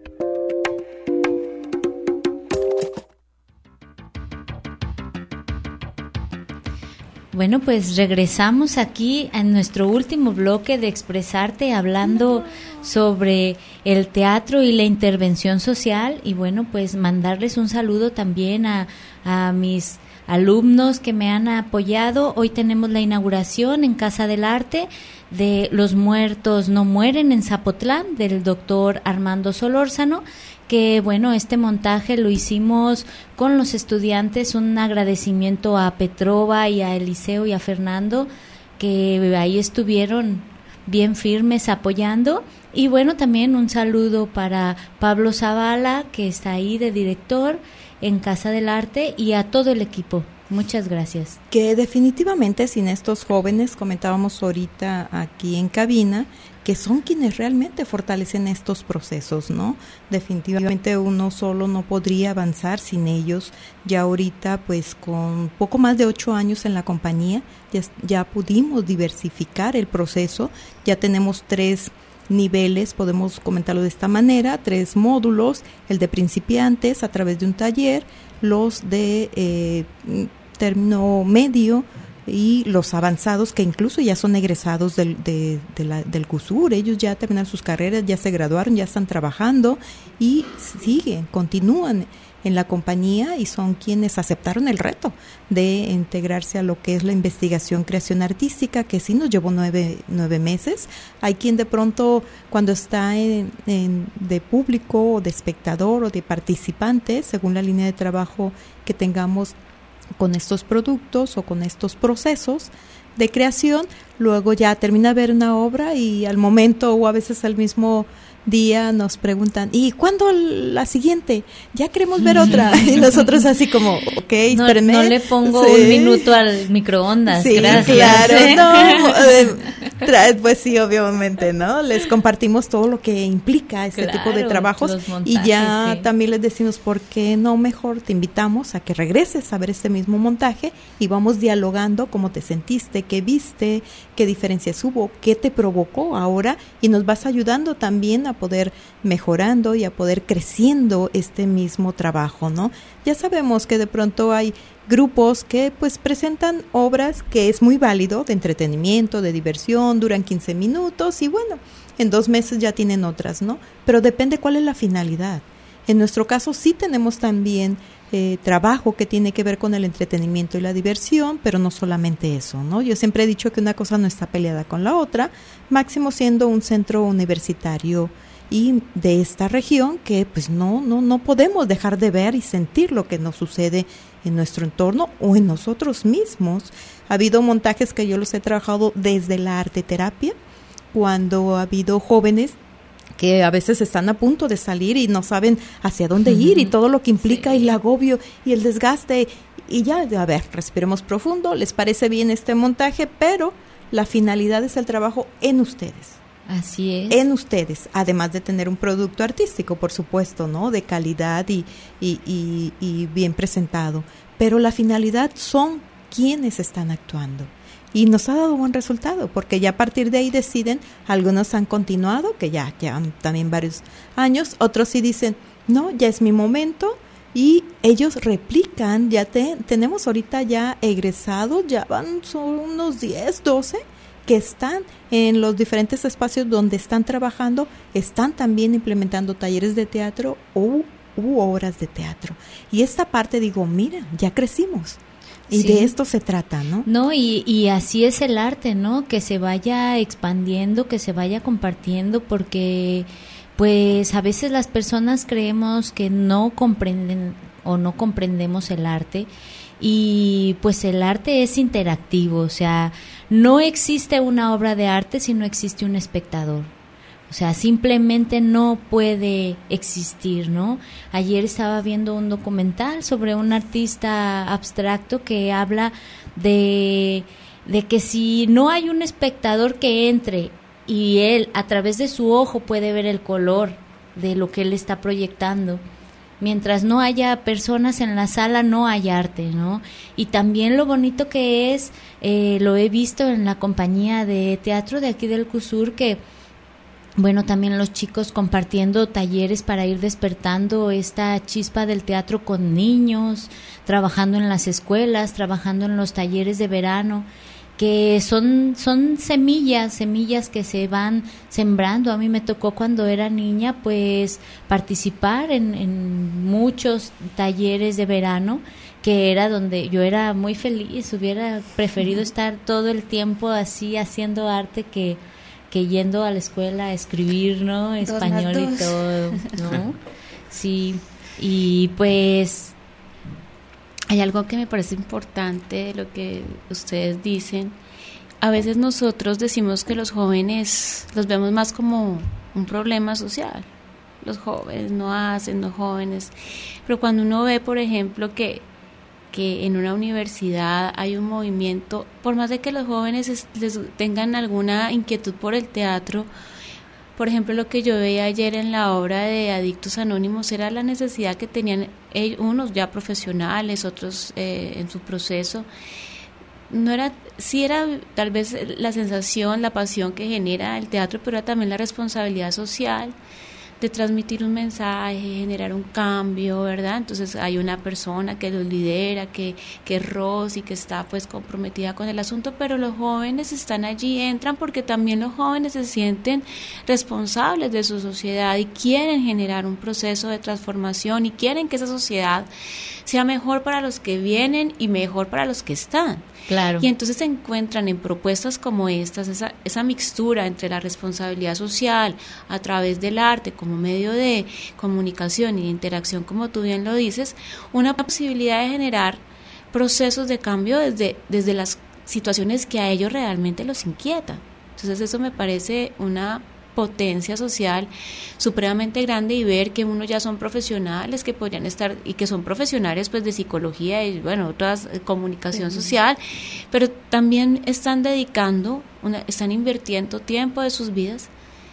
Bueno, pues regresamos aquí en nuestro último bloque de Expresarte, hablando sobre el teatro y la intervención social, y bueno, pues mandarles un saludo también a, a mis alumnos que me han apoyado. Hoy tenemos la inauguración en Casa del Arte de Los Muertos No Mueren en Zapotlán, del doctor Armando Solórzano, que bueno, este montaje lo hicimos con los estudiantes, un agradecimiento a Petrova y a Eliseo y a Fernando, que ahí estuvieron bien firmes apoyando. Y bueno, también un saludo para Pablo Zavala, que está ahí de director en Casa del Arte, y a todo el equipo. Muchas gracias.
Que definitivamente sin estos jóvenes, comentábamos ahorita aquí en cabina, que son quienes realmente fortalecen estos procesos, ¿no? Definitivamente uno solo no podría avanzar sin ellos. Ya ahorita, pues con poco más de ocho años en la compañía, ya, ya pudimos diversificar el proceso, ya tenemos tres niveles, podemos comentarlo de esta manera, tres módulos: el de principiantes a través de un taller, los de eh, término medio y los avanzados, que incluso ya son egresados del, de, de la, del CUSUR. Ellos ya terminaron sus carreras, ya se graduaron, ya están trabajando y siguen, continúan en la compañía, y son quienes aceptaron el reto de integrarse a lo que es la investigación creación artística, que sí nos llevó nueve, nueve meses. Hay quien de pronto, cuando está en, en, de público o de espectador o de participante, según la línea de trabajo que tengamos con estos productos o con estos procesos de creación, luego ya termina de ver una obra y al momento o a veces al mismo día nos preguntan: ¿y cuándo la siguiente? Ya queremos ver otra. Y nosotros así como, ok,
no,
espérenme.
No le pongo sí. un minuto al microondas,
sí,
gracias.
Claro, no, eh, pues sí, obviamente, ¿no? Les compartimos todo lo que implica este claro, tipo de trabajos montajes, y ya sí. también les decimos: ¿por qué no mejor te invitamos a que regreses a ver este mismo montaje y vamos dialogando cómo te sentiste, qué viste, qué diferencias hubo, qué te provocó ahora, y nos vas ayudando también a poder mejorando y a poder creciendo este mismo trabajo, ¿no? Ya sabemos que de pronto hay grupos que pues presentan obras que es muy válido, de entretenimiento, de diversión, duran quince minutos y bueno, en dos meses ya tienen otras, ¿no? Pero depende cuál es la finalidad. En nuestro caso sí tenemos también eh, trabajo que tiene que ver con el entretenimiento y la diversión, pero no solamente eso, ¿no? Yo siempre he dicho que una cosa no está peleada con la otra, máximo siendo un centro universitario y de esta región que pues no no no podemos dejar de ver y sentir lo que nos sucede en nuestro entorno o en nosotros mismos. Ha habido montajes que yo los he trabajado desde la arte terapia, cuando ha habido jóvenes que a veces están a punto de salir y no saben hacia dónde uh-huh. ir y todo lo que implica sí. el agobio y el desgaste, y ya, a ver, respiremos profundo, les parece bien este montaje, pero la finalidad es el trabajo en ustedes.
Así es.
En ustedes, además de tener un producto artístico, por supuesto, ¿no? De calidad y, y, y, y bien presentado. Pero la finalidad son quienes están actuando. Y nos ha dado buen resultado, porque ya a partir de ahí deciden, algunos han continuado, que ya llevan también varios años, otros sí dicen, no, ya es mi momento, y ellos replican, ya te, tenemos ahorita ya egresados, ya van, son unos diez, doce, que están en los diferentes espacios donde están trabajando, están también implementando talleres de teatro u, u obras de teatro. Y esta parte digo, mira, ya crecimos. Y sí. de esto se trata, ¿no?
No, y, y así es el arte, ¿no? Que se vaya expandiendo, que se vaya compartiendo, porque pues a veces las personas creemos que no comprenden o no comprendemos el arte, y pues el arte es interactivo, o sea, no existe una obra de arte si no existe un espectador. O sea, simplemente no puede existir, ¿no? Ayer estaba viendo un documental sobre un artista abstracto que habla de, de que si no hay un espectador que entre y él a través de su ojo puede ver el color de lo que él está proyectando, mientras no haya personas en la sala no hay arte, ¿no? Y también lo bonito que es, eh, lo he visto en la compañía de teatro de aquí del CUSUR, que bueno, también los chicos compartiendo talleres para ir despertando esta chispa del teatro con niños, trabajando en las escuelas, trabajando en los talleres de verano, que son son semillas, semillas que se van sembrando. A mí me tocó cuando era niña, pues, participar en, en muchos talleres de verano que era donde yo era muy feliz, hubiera preferido estar todo el tiempo así haciendo arte que, que yendo a la escuela a escribir, ¿no? Español y todo, ¿no? Sí, y pues hay algo que me parece importante de lo que ustedes dicen. A veces nosotros decimos que los jóvenes los vemos más como un problema social. Los jóvenes no hacen, los jóvenes. Pero cuando uno ve, por ejemplo, que, que en una universidad hay un movimiento, por más de que los jóvenes es, les tengan alguna inquietud por el teatro, por ejemplo, lo que yo veía ayer en la obra de Adictos Anónimos era la necesidad que tenían ellos, unos ya profesionales, otros eh, en su proceso. No era, sí era tal vez la sensación, la pasión que genera el teatro, pero era también la responsabilidad social de transmitir un mensaje, generar un cambio, ¿verdad? Entonces hay una persona que los lidera, que, que es Rosy, que está pues comprometida con el asunto, pero los jóvenes están allí, entran porque también los jóvenes se sienten responsables de su sociedad y quieren generar un proceso de transformación y quieren que esa sociedad sea mejor para los que vienen y mejor para los que están. Claro. Y entonces se encuentran en propuestas como estas, esa, esa mixtura entre la responsabilidad social a través del arte como medio de comunicación y de interacción, como tú bien lo dices, una posibilidad de generar procesos de cambio desde, desde las situaciones que a ellos realmente los inquietan. Entonces eso me parece una potencia social supremamente grande, y ver que uno ya son profesionales que podrían estar y que son profesionales pues de psicología y bueno, todas eh, comunicación uh-huh. social, pero también están dedicando, una, están invirtiendo tiempo de sus vidas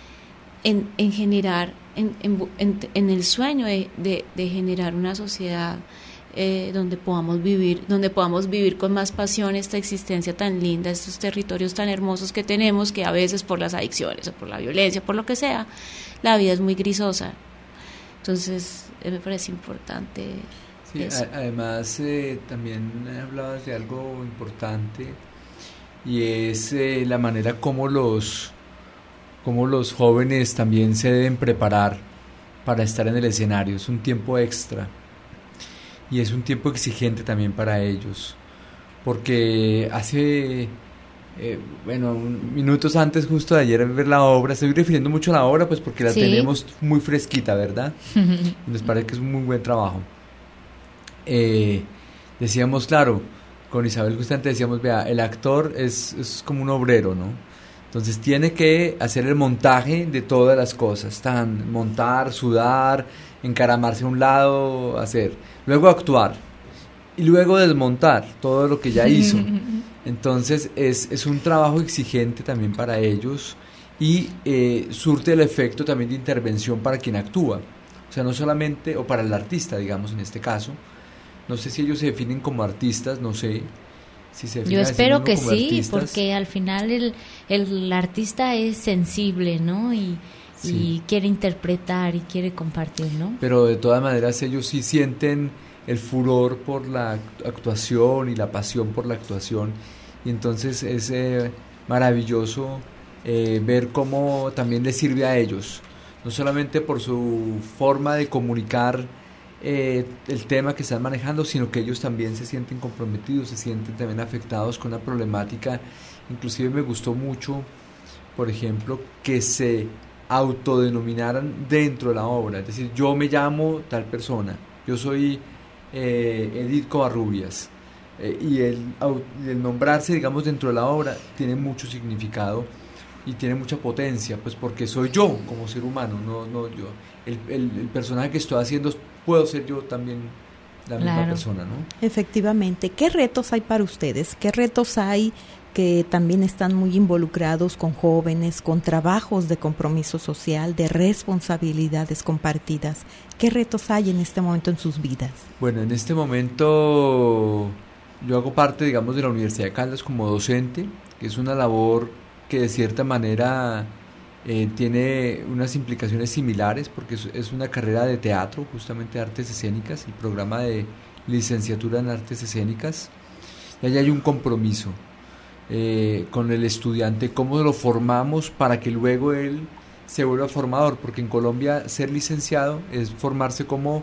en, en generar, en, en, en, en el sueño de, de, de generar una sociedad Eh, donde podamos vivir, donde podamos vivir con más pasión esta existencia tan linda, estos territorios tan hermosos que tenemos, que a veces por las adicciones o por la violencia, por lo que sea, la vida es muy grisosa. Entonces, eh, me parece importante.
Sí, a, además, eh, también hablabas de algo importante, y es eh, la manera como los, como los jóvenes también se deben preparar para estar en el escenario. Es un tiempo extra. Y es un tiempo exigente también para ellos, porque hace, eh, bueno, minutos antes justo de ayer ver la obra, estoy refiriendo mucho a la obra pues porque la sí. tenemos muy fresquita, ¿verdad? Nos parece que es un muy buen trabajo. Eh, decíamos, claro, con Isabel justamente decíamos, vea, el actor es, es como un obrero, ¿no? Entonces tiene que hacer el montaje de todas las cosas, tan montar, sudar, encaramarse a un lado, hacer, luego actuar y luego desmontar todo lo que ya hizo. Entonces es, es un trabajo exigente también para ellos, y eh, surte el efecto también de intervención para quien actúa, o sea, no solamente, o para el artista, digamos, en este caso. No sé si ellos se definen como artistas, no sé si se definen.
Yo espero que sí,
artistas.
Porque al final el, el artista es sensible, ¿no? Y Sí. y quiere interpretar y quiere compartir, ¿no?
Pero de todas maneras ellos sí sienten el furor por la actuación y la pasión por la actuación, y entonces es eh, maravilloso eh, ver cómo también les sirve a ellos, no solamente por su forma de comunicar eh, el tema que están manejando, sino que ellos también se sienten comprometidos, se sienten también afectados con una problemática. Inclusive me gustó mucho, por ejemplo, que se autodenominaran dentro de la obra, es decir, yo me llamo tal persona, yo soy eh, Edith Covarrubias, eh, y el, el nombrarse, digamos, dentro de la obra tiene mucho significado y tiene mucha potencia, pues porque soy yo como ser humano, no, no yo, el, el, el personaje que estoy haciendo puedo ser yo también, la claro. misma persona, ¿no?
Efectivamente. ¿Qué retos hay para ustedes? ¿Qué retos hay que también están muy involucrados con jóvenes, con trabajos de compromiso social, de responsabilidades compartidas? ¿Qué retos hay en este momento en sus vidas?
Bueno, en este momento yo hago parte, digamos, de la Universidad de Caldas como docente, que es una labor que de cierta manera eh, tiene unas implicaciones similares, porque es, es una carrera de teatro, justamente artes escénicas, el programa de licenciatura en artes escénicas, y allá hay un compromiso Eh, con el estudiante, cómo lo formamos para que luego él se vuelva formador, porque en Colombia ser licenciado es formarse como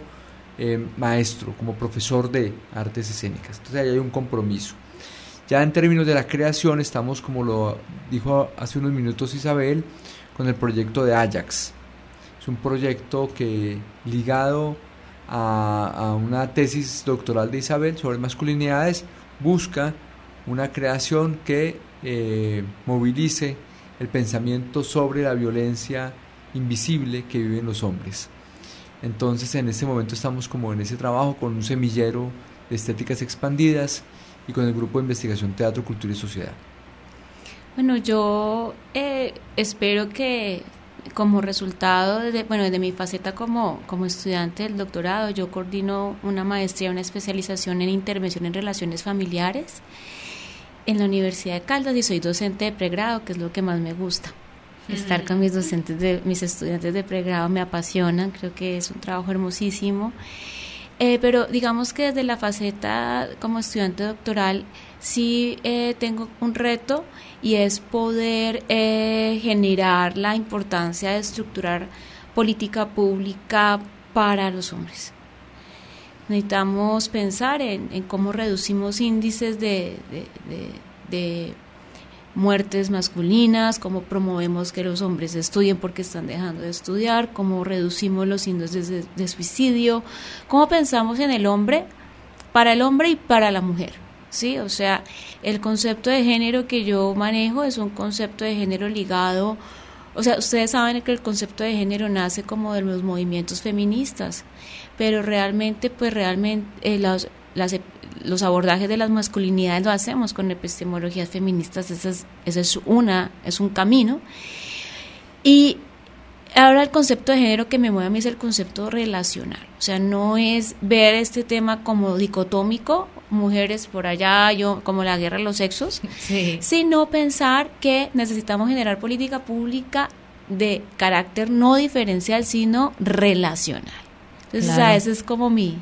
eh, maestro, como profesor de artes escénicas. Entonces ahí hay un compromiso. Ya en términos de la creación estamos, como lo dijo hace unos minutos Isabel, con el proyecto de Ajax. Es un proyecto que, ligado a, a una tesis doctoral de Isabel sobre masculinidades, busca una creación que eh, movilice el pensamiento sobre la violencia invisible que viven los hombres. Entonces en este momento estamos como en ese trabajo con un semillero de estéticas expandidas y con el grupo de investigación Teatro, Cultura y Sociedad.
Bueno, yo eh, espero que como resultado de, bueno, de mi faceta como, como estudiante del doctorado, yo coordino una maestría, una especialización en intervención en relaciones familiares en la Universidad de Caldas y soy docente de pregrado, que es lo que más me gusta. Estar con mis docentes, de mis estudiantes de pregrado me apasionan, creo que es un trabajo hermosísimo. Eh, pero digamos que desde la faceta como estudiante doctoral sí eh, tengo un reto y es poder eh, generar la importancia de estructurar política pública para los hombres. Necesitamos pensar en, en cómo reducimos índices de, de, de, de muertes masculinas, cómo promovemos que los hombres estudien porque están dejando de estudiar, cómo reducimos los índices de, de suicidio, cómo pensamos en el hombre, para el hombre y para la mujer, ¿sí? O sea, el concepto de género que yo manejo es un concepto de género ligado, o sea, ustedes saben que el concepto de género nace como de los movimientos feministas, pero realmente, pues realmente eh, los, las los abordajes de las masculinidades lo hacemos con epistemologías feministas, esa es, esa es una, es un camino. Y ahora el concepto de género que me mueve a mí es el concepto relacional, o sea, no es ver este tema como dicotómico, mujeres por allá, yo como la guerra de los sexos, sí. Sino pensar que necesitamos generar política pública de carácter no diferencial, sino relacional. Entonces, claro. O sea, ese es como mi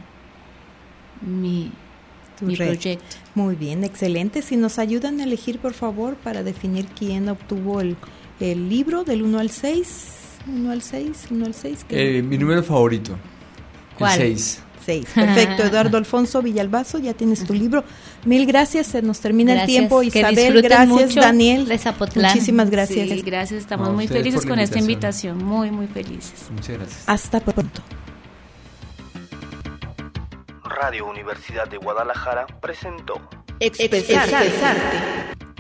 mi mi proyecto.
Muy bien, excelente. Si nos ayudan a elegir, por favor, para definir quién obtuvo el, el libro del uno al seis. uno al seis, uno al seis.
Eh, mi número favorito.
¿Cuál?
El seis.
seis. Perfecto. Eduardo Alfonso Villalbazo, ya tienes tu libro. Mil gracias, se nos termina gracias. el tiempo. Isabel, gracias. Mucho. Daniel, muchísimas gracias.
Sí, gracias. Estamos no, muy felices con esta invitación. Muy, muy felices.
Muchas gracias.
Hasta pronto.
Radio Universidad de Guadalajara presentó
Expresarte.